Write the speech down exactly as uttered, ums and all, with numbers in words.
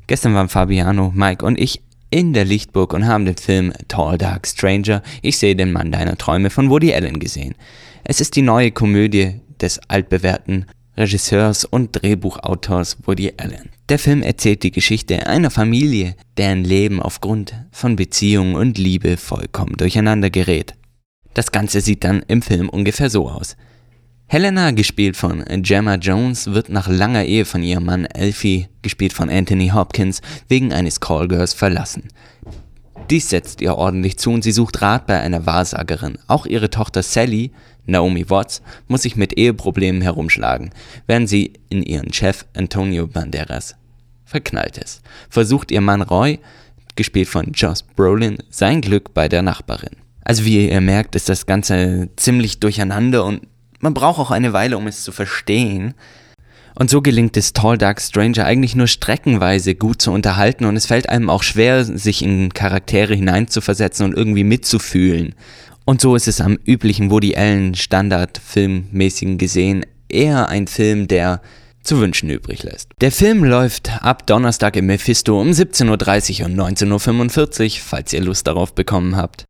Gestern waren Fabiano, Mike und ich in der Lichtburg und haben den Film Tall Dark Stranger, ich sehe den Mann deiner Träume von Woody Allen gesehen. Es ist die neue Komödie des altbewährten Regisseurs und Drehbuchautors Woody Allen. Der Film erzählt die Geschichte einer Familie, deren Leben aufgrund von Beziehungen und Liebe vollkommen durcheinander gerät. Das Ganze sieht dann im Film ungefähr so aus. Helena, gespielt von Gemma Jones, wird nach langer Ehe von ihrem Mann Alfie, gespielt von Anthony Hopkins, wegen eines Callgirls verlassen. Dies setzt ihr ordentlich zu und sie sucht Rat bei einer Wahrsagerin. Auch ihre Tochter Sally, Naomi Watts, muss sich mit Eheproblemen herumschlagen, während sie in ihren Chef Antonio Banderas verknallt ist. Versucht ihr Mann Roy, gespielt von Josh Brolin, sein Glück bei der Nachbarin. Also wie ihr merkt, ist das Ganze ziemlich durcheinander und man braucht auch eine Weile, um es zu verstehen. Und so gelingt es Tall Dark Stranger eigentlich nur streckenweise gut zu unterhalten und es fällt einem auch schwer, sich in Charaktere hineinzuversetzen und irgendwie mitzufühlen. Und so ist es am üblichen Woody Allen Standardfilmmäßigen gesehen eher ein Film, der zu wünschen übrig lässt. Der Film läuft ab Donnerstag im Mephisto um siebzehn Uhr dreißig und neunzehn Uhr fünfundvierzig, falls ihr Lust darauf bekommen habt.